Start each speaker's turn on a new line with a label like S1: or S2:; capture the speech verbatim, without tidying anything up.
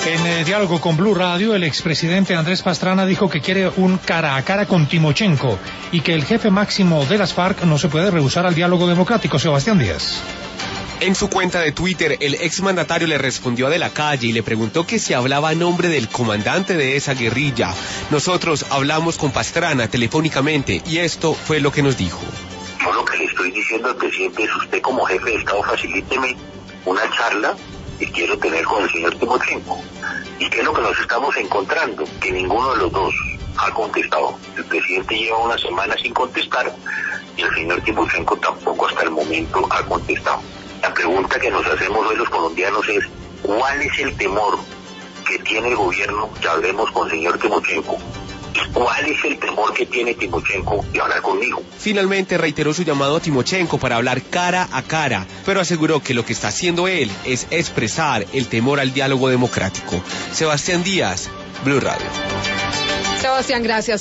S1: En eh, diálogo con Blue Radio, el expresidente Andrés Pastrana dijo que quiere un cara a cara con Timochenko y que el jefe máximo de las FARC no se puede rehusar al diálogo democrático. Sebastián Díaz.
S2: En su cuenta de Twitter, el exmandatario le respondió de la calle y le preguntó que si hablaba a nombre del comandante de esa guerrilla. Nosotros hablamos con Pastrana telefónicamente y esto fue lo que nos dijo.
S3: Yo lo que le estoy diciendo al presidente es: usted como jefe de Estado facilíteme una charla que quiero tener con el señor Timochenko. ¿Y qué es lo que nos estamos encontrando? Que ninguno de los dos ha contestado. El presidente lleva una semana sin contestar y el señor Timochenko tampoco hasta el momento ha contestado. La pregunta que nos hacemos hoy los colombianos es: ¿cuál es el temor que tiene el gobierno que hablemos con el señor Timochenko? ¿Y cuál es el temor que tiene Timochenko de hablar conmigo?
S2: Finalmente reiteró su llamado a Timochenko para hablar cara a cara, pero aseguró que lo que está haciendo él es expresar el temor al diálogo democrático. Sebastián Díaz, Blue Radio.
S4: Sebastián, gracias.